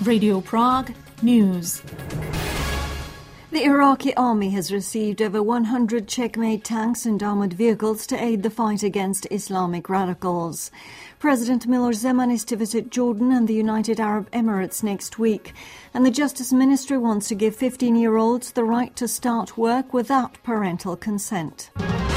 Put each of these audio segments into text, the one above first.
Radio Prague News. The Iraqi army has received over 100 Czech-made tanks and armoured vehicles to aid the fight against Islamic radicals. President Miloš Zeman is to visit Jordan and the United Arab Emirates next week, and the Justice Ministry wants to give 15-year-olds the right to start work without parental consent.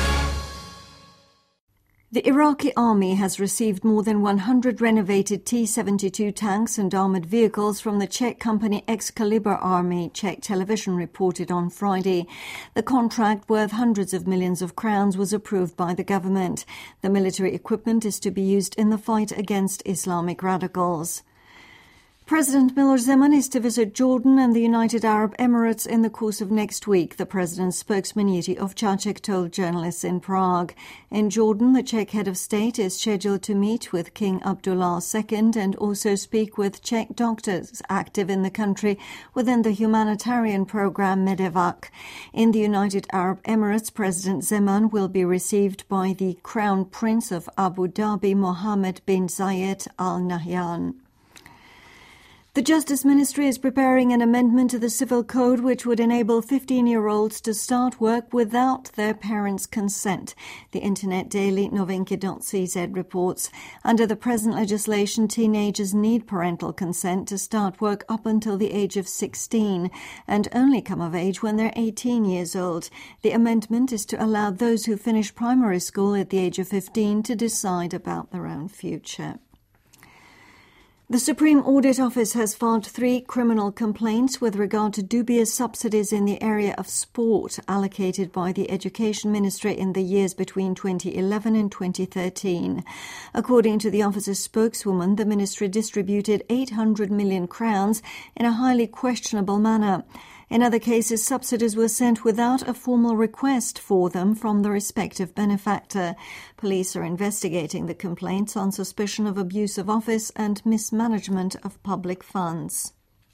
The Iraqi army has received more than 100 renovated T-72 tanks and armoured vehicles from the Czech company Excalibur Army, Czech television reported on Friday. The contract, worth hundreds of millions of crowns, was approved by the government. The military equipment is to be used in the fight against Islamic radicals. President Miloš Zeman is to visit Jordan and the United Arab Emirates in the course of next week, the president's spokesman Jiří Ovčáček told journalists in Prague. In Jordan, the Czech head of state is scheduled to meet with King Abdullah II and also speak with Czech doctors active in the country within the humanitarian program Medevac. In the United Arab Emirates, President Zeman will be received by the Crown Prince of Abu Dhabi, Mohammed bin Zayed Al Nahyan. The Justice Ministry is preparing an amendment to the Civil Code which would enable 15-year-olds to start work without their parents' consent. The internet daily Novinky.cz reports. Under the present legislation, teenagers need parental consent to start work up until the age of 16 and only come of age when they're 18 years old. The amendment is to allow those who finish primary school at the age of 15 to decide about their own future. The Supreme Audit Office has filed 3 criminal complaints with regard to dubious subsidies in the area of sport allocated by the Education Ministry in the years between 2011 and 2013. According to the office's spokeswoman, the ministry distributed 800 million crowns in a highly questionable manner. In other cases, subsidies were sent without a formal request for them from the respective benefactor. Police are investigating the complaints on suspicion of abuse of office and mismanagement of public funds.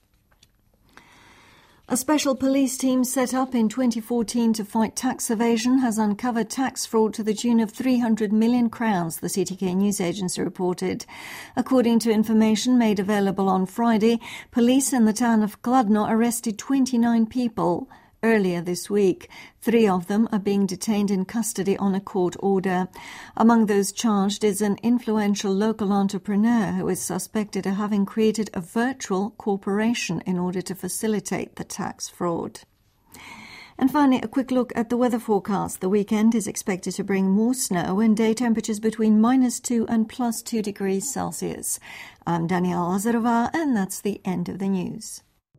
A special police team set up in 2014 to fight tax evasion has uncovered tax fraud to the tune of 300 million crowns, the CTK news agency reported. According to information made available on Friday, police in the town of Kladno arrested 29 people earlier this week. 3 of them are being detained in custody on a court order. Among those charged is an influential local entrepreneur who is suspected of having created a virtual corporation in order to facilitate the tax fraud. And finally, a quick look at the weather forecast. The weekend is expected to bring more snow and day temperatures between -2 and +2 degrees Celsius. I'm Daniela Lazarová, and that's the end of the news.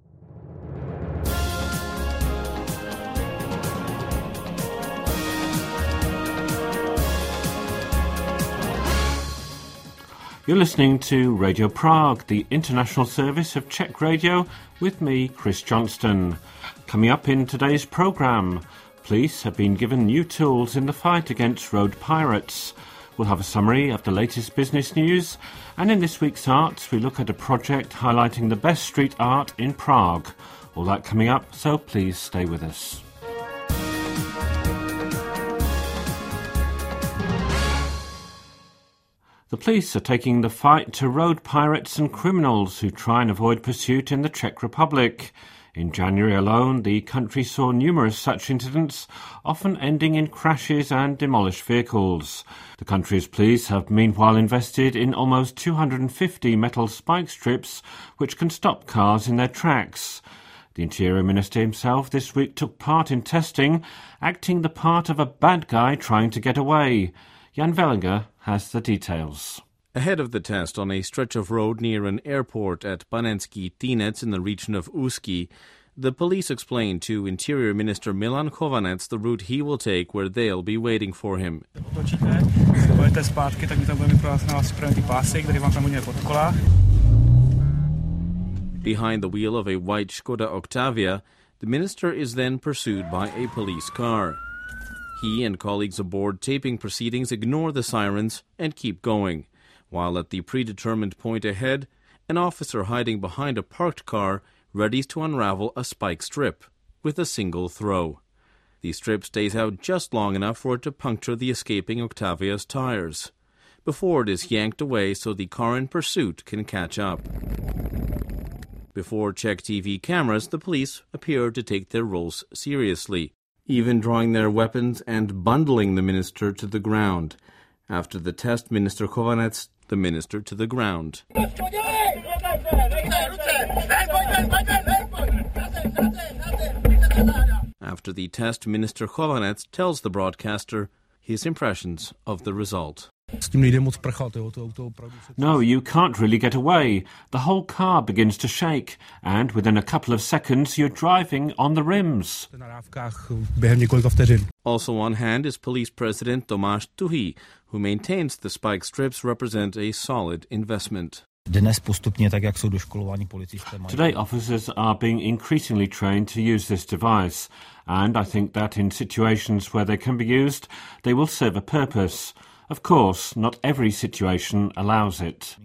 You're listening to Radio Prague, the international service of Czech radio, with me, Chris Johnston. Coming up in today's programme, police have been given new tools in the fight against road pirates. We'll have a summary of the latest business news, and in this week's Arts, we look at a project highlighting the best street art in Prague. All that coming up, so please stay with us. The police are taking the fight to road pirates and criminals who try and avoid pursuit in the Czech Republic. In January alone, the country saw numerous such incidents, often ending in crashes and demolished vehicles. The country's police have meanwhile invested in almost 250 metal spike strips which can stop cars in their tracks. The Interior Minister himself this week took part in testing, acting the part of a bad guy trying to get away. Jan Vellinger has the details. Ahead of the test on a stretch of road near an airport at Panenský Týnec in the region of Ústí, the police explained to Interior Minister Milan Chovanec the route he will take where they'll be waiting for him. Behind the wheel of a white Škoda Octavia, the minister is then pursued by a police car. He and colleagues aboard taping proceedings ignore the sirens and keep going, while at the predetermined point ahead, an officer hiding behind a parked car readies to unravel a spike strip with a single throw. The strip stays out just long enough for it to puncture the escaping Octavia's tires, before it is yanked away so the car in pursuit can catch up. Before Czech TV cameras, the police appeared to take their roles seriously, even drawing their weapons and bundling the minister to the ground. After the test, Minister Chovanec, the minister to the ground. After the test, Minister Chovanec tells the broadcaster his impressions of the result. No, you can't really get away. The whole car begins to shake, and within a couple of seconds you're driving on the rims. Also on hand is Police President Tomáš Tuhý, who maintains the spike strips represent a solid investment. Today, officers are being increasingly trained to use this device, and I think that in situations where they can be used, they will serve a purpose. Of course, not every situation allows it.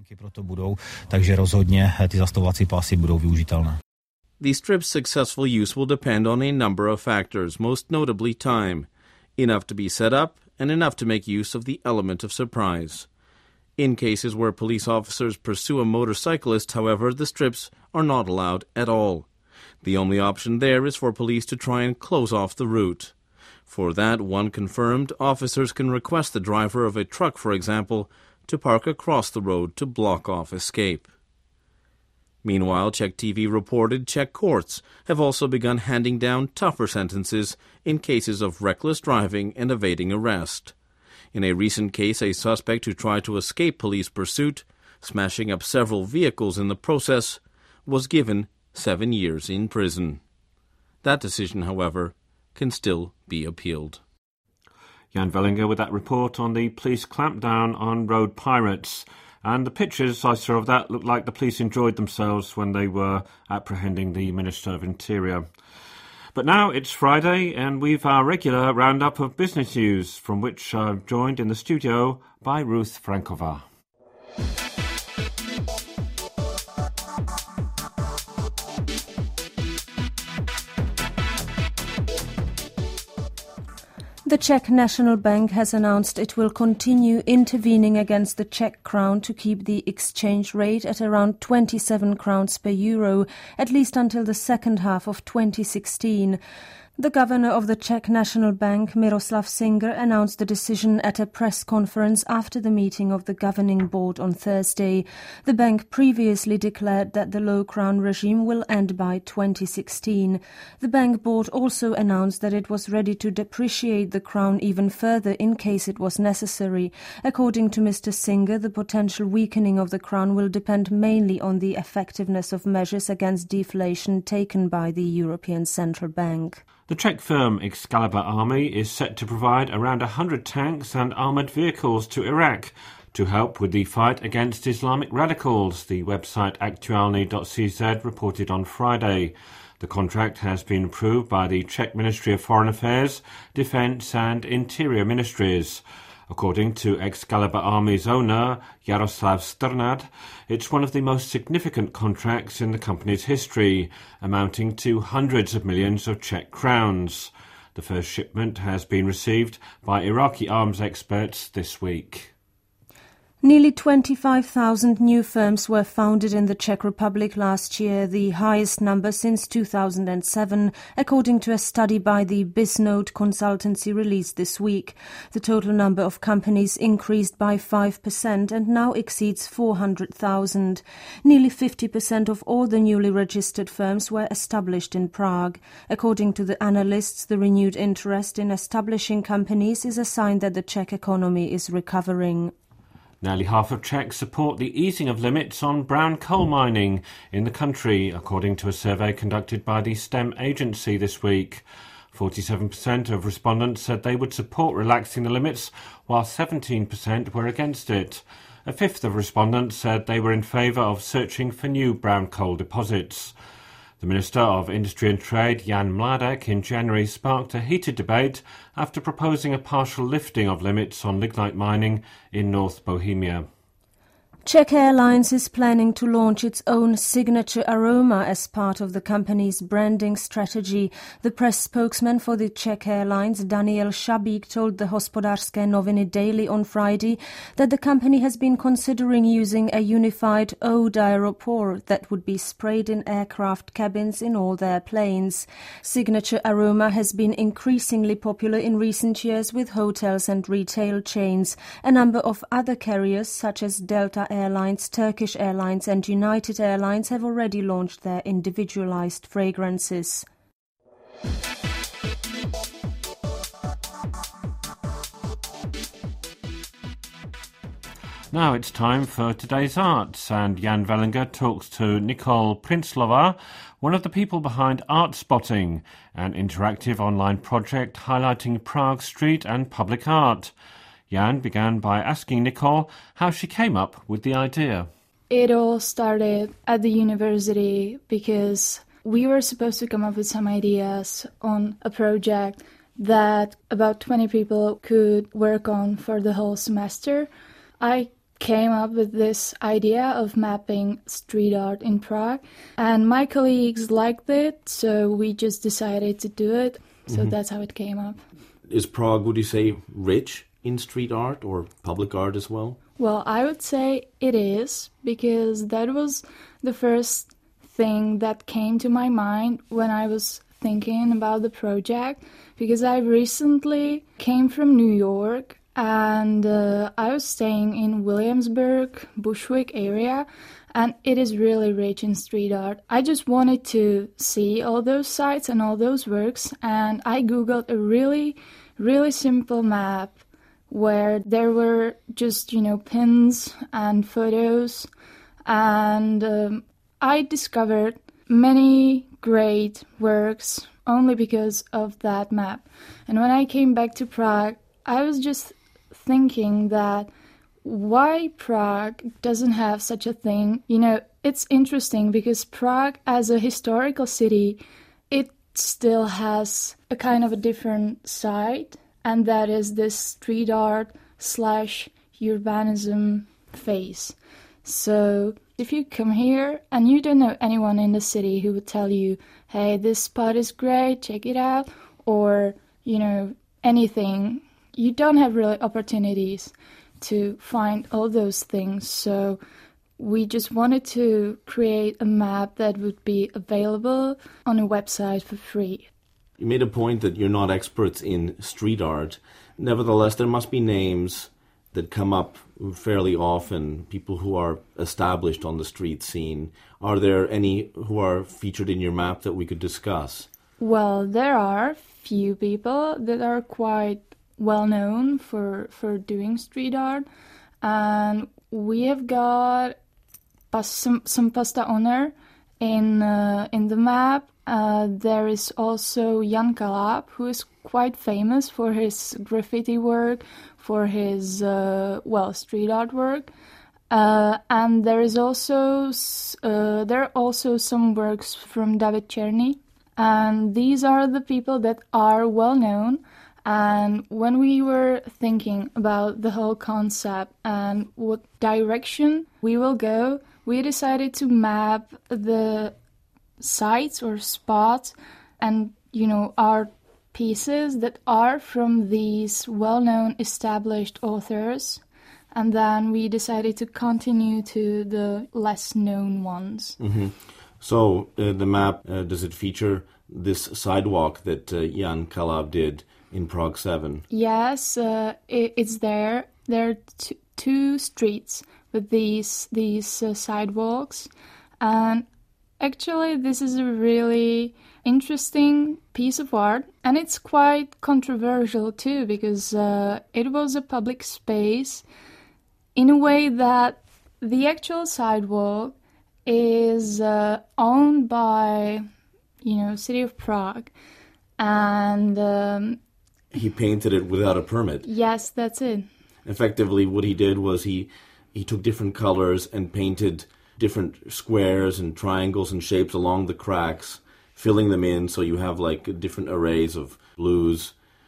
The strip's successful use will depend on a number of factors, most notably time. Enough to be set up and enough to make use of the element of surprise. In cases where police officers pursue a motorcyclist, however, the strips are not allowed at all. The only option there is for police to try and close off the route. For that, one confirmed, officers can request the driver of a truck, for example, to park across the road to block off escape. Meanwhile, Czech TV reported Czech courts have also begun handing down tougher sentences in cases of reckless driving and evading arrest. In a recent case, a suspect who tried to escape police pursuit, smashing up several vehicles in the process, was given 7 years in prison. That decision, however, can still be appealed. Jan Vellinger with that report on the police clampdown on road pirates. And the pictures I saw of that looked like the police enjoyed themselves when they were apprehending the Minister of Interior. But now it's Friday and we've our regular roundup of business news, from which I'm joined in the studio by Ruth Frankova. The Czech National Bank has announced it will continue intervening against the Czech crown to keep the exchange rate at around 27 crowns per euro, at least until the second half of 2016. The governor of the Czech National Bank, Miroslav Singer, announced the decision at a press conference after the meeting of the governing board on Thursday. The bank previously declared that the low crown regime will end by 2016. The bank board also announced that it was ready to depreciate the crown even further in case it was necessary. According to Mr. Singer, the potential weakening of the crown will depend mainly on the effectiveness of measures against deflation taken by the European Central Bank. The Czech firm Excalibur Army is set to provide around 100 tanks and armoured vehicles to Iraq to help with the fight against Islamic radicals, the website aktualny.cz reported on Friday. The contract has been approved by the Czech Ministry of Foreign Affairs, Defence and Interior Ministries. According to Excalibur Army's owner, Jaroslav Strnad, it's one of the most significant contracts in the company's history, amounting to hundreds of millions of Czech crowns. The first shipment has been received by Iraqi arms experts this week. Nearly 25,000 new firms were founded in the Czech Republic last year, the highest number since 2007, according to a study by the Bisnode consultancy released this week. The total number of companies increased by 5% and now exceeds 400,000. Nearly 50% of all the newly registered firms were established in Prague. According to the analysts, the renewed interest in establishing companies is a sign that the Czech economy is recovering. Nearly half of Czechs support the easing of limits on brown coal mining in the country, according to a survey conducted by the STEM agency this week. 47% of respondents said they would support relaxing the limits, while 17% were against it. A fifth of respondents said they were in favour of searching for new brown coal deposits. The Minister of Industry and Trade, Jan Mládek, in January sparked a heated debate after proposing a partial lifting of limits on lignite mining in North Bohemia. Czech Airlines is planning to launch its own signature aroma as part of the company's branding strategy. The press spokesman for the Czech Airlines, Daniel Šabík, told the Hospodářské noviny Daily on Friday that the company has been considering using a unified eau d'aéroport that would be sprayed in aircraft cabins in all their planes. Signature aroma has been increasingly popular in recent years with hotels and retail chains. A number of other carriers, such as Delta Airlines, Turkish Airlines and United Airlines, have already launched their individualized fragrances. Now it's time for today's arts, and Jan Vellinger talks to Nicole Prinslova, one of the people behind Art Spotting, an interactive online project highlighting Prague street and public art. Jan began by asking Nicole how she came up with the idea. It all started at the university because we were supposed to come up with some ideas on a project that about 20 people could work on for the whole semester. I came up with this idea of mapping street art in Prague, and my colleagues liked it, so we just decided to do it. So that's how it came up. Is Prague, would you say, rich in street art or public art as well? Well, I would say it is, because that was the first thing that came to my mind when I was thinking about the project, because I recently came from New York and I was staying in Williamsburg, Bushwick area, and it is really rich in street art. I just wanted to see all those sites and all those works, and I googled a really, really simple map where there were just, pins and photos, and I discovered many great works only because of that map. And when I came back to Prague, I was just thinking that why Prague doesn't have such a thing. It's interesting because Prague as a historical city, it still has a kind of a different side, and that is this street art / urbanism phase. So if you come here and you don't know anyone in the city who would tell you, hey, this spot is great, check it out, or, anything, you don't have really opportunities to find all those things. So we just wanted to create a map that would be available on a website for free. You made a point that you're not experts in street art. Nevertheless, there must be names that come up fairly often, people who are established on the street scene. Are there any who are featured in your map that we could discuss? Well, there are few people that are quite well known for doing street art, and we have got some pasta owner in the map. There is also Jan Kalab, who is quite famous for his graffiti work, for his street art work, and there are also some works from David Černý, and these are the people that are well known. And when we were thinking about the whole concept and what direction we will go, we decided to map the sites or spots and, art pieces that are from these well-known established authors. And then we decided to continue to the less-known ones. Mm-hmm. So the map, does it feature this sidewalk that Jan Kalab did in Prague 7? Yes, it's there. There are two streets with these sidewalks, and actually this is a really interesting piece of art, and it's quite controversial too, because it was a public space in a way that the actual sidewalk is owned by, City of Prague, and he painted it without a permit. Yes, that's it. Effectively, what he did was he took different colors and painted different squares and triangles and shapes along the cracks, filling them in so you have like different arrays of blues,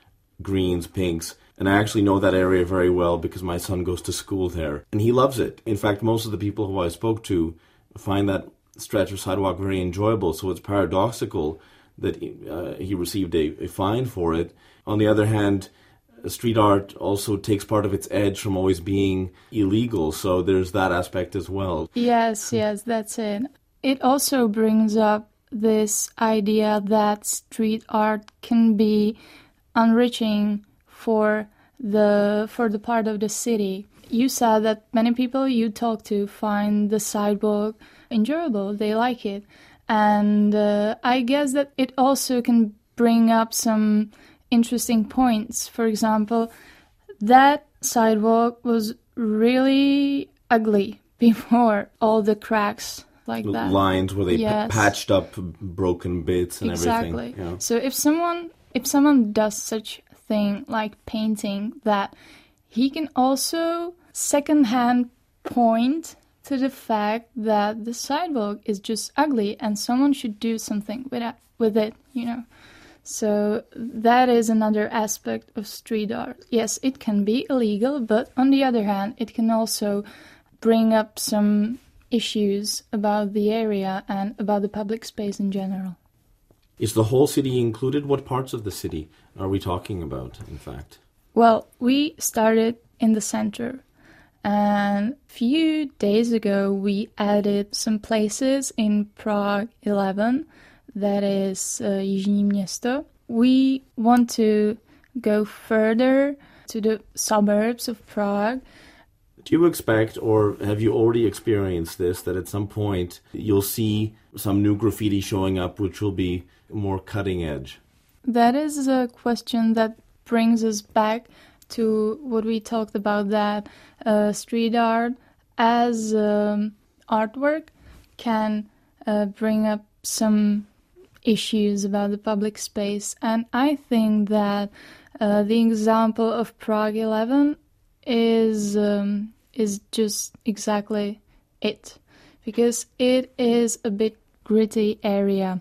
greens, pinks. And I actually know that area very well because my son goes to school there. And he loves it. In fact, most of the people who I spoke to find that stretch of sidewalk very enjoyable. So it's paradoxical that he received a fine for it. On the other hand, street art also takes part of its edge from always being illegal. So there's that aspect as well. Yes, that's it. It also brings up this idea that street art can be enriching for the part of the city. You said that many people you talk to find the sidewalk enjoyable, they like it. And I guess that it also can bring up some interesting points. For example, that sidewalk was really ugly before, all the cracks like that. Lines where they Yes. patched up broken bits and everything. Exactly. Yeah. So if someone does such thing like painting, that he can also secondhand point to the fact that the sidewalk is just ugly and someone should do something with it, you know. So that is another aspect of street art. Yes, it can be illegal, but on the other hand, it can also bring up some issues about the area and about the public space in general. Is the whole city included? What parts of the city are we talking about, in fact? Well, we started in the center, and a few days ago we added some places in Prague 11, that is Jižní Město. We want to go further to the suburbs of Prague. Do you expect, or have you already experienced this, that at some point you'll see some new graffiti showing up which will be more cutting edge? That is a question that brings us back to what we talked about, that street art as artwork can bring up some issues about the public space. And I think that the example of Prague 11 is just exactly it, because it is a bit gritty area,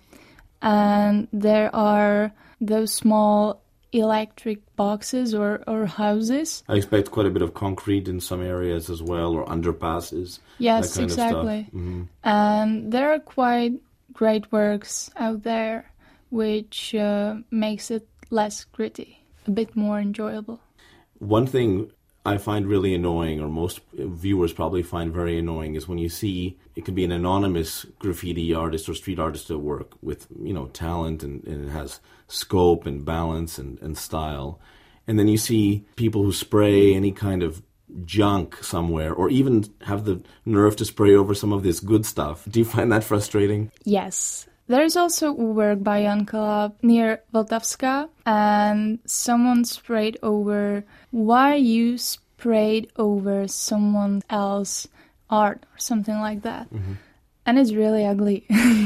and there are those small electric boxes or houses. I expect quite a bit of concrete in some areas as well, or underpasses. Yes, that kind exactly. of stuff. Mm-hmm. And there are quite great works out there, which makes it less gritty, a bit more enjoyable. One thing I find really annoying, or most viewers probably find very annoying, is when you see it could be an anonymous graffiti artist or street artist at work with, you know, talent and it has scope and balance and style. And then you see people who spray any kind of junk somewhere, or even have the nerve to spray over some of this good stuff. Do you find that frustrating? Yes. There is also work by Jan Kalab near Vltavska, and someone sprayed over why you sprayed over someone else's art or something like that. Mm-hmm. And it's really ugly.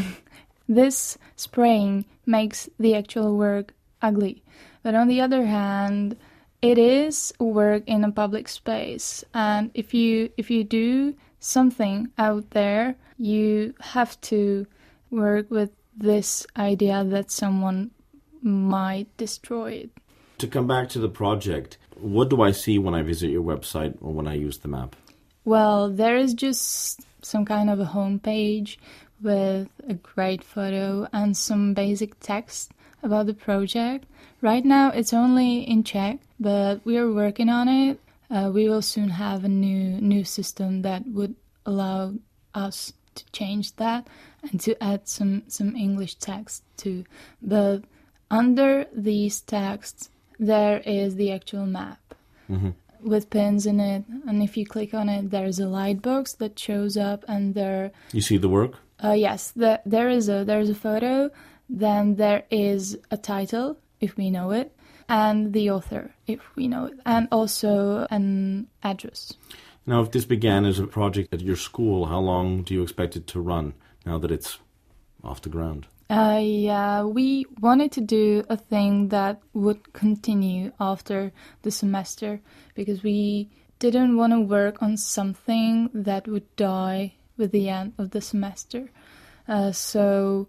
This spraying makes the actual work ugly. But on the other hand, it is work in a public space, and if you do something out there, you have to work with this idea that someone might destroy it. To come back to the project, what do I see when I visit your website or when I use the map? Well, there is just some kind of a homepage with a great photo and some basic text about the project. Right now it's only in Czech, but we are working on it. We will soon have a new system that would allow us to change that and to add some English text too. But under these texts there is the actual map. Mm-hmm. With pins in it, and if you click on it, there's a light box that shows up, and there. You see the work? Yes, there is a photo. Then there is a title, if we know it, and the author, if we know it, and also an address. Now, if this began as a project at your school, how long do you expect it to run now that it's off the ground? Yeah, we wanted to do a thing that would continue after the semester, because we didn't want to work on something that would die with the end of the semester. So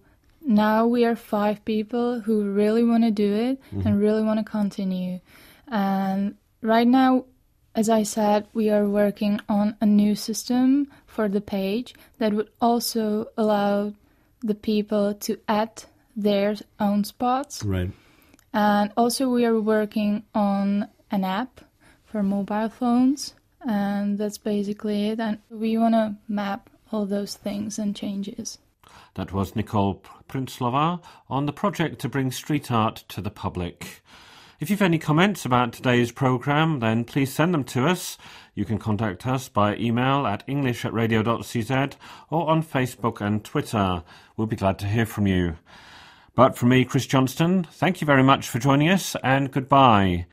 now we are 5 people who really want to do it and really want to continue. And right now, as I said, we are working on a new system for the page that would also allow the people to add their own spots. Right. And also we are working on an app for mobile phones, and that's basically it. And we want to map all those things and changes. That was Nicole Prinslova on the project to bring street art to the public. If you've any comments about today's programme, then please send them to us. You can contact us by email at english@radio.cz or on Facebook and Twitter. We'll be glad to hear from you. But from me, Chris Johnston, thank you very much for joining us and goodbye.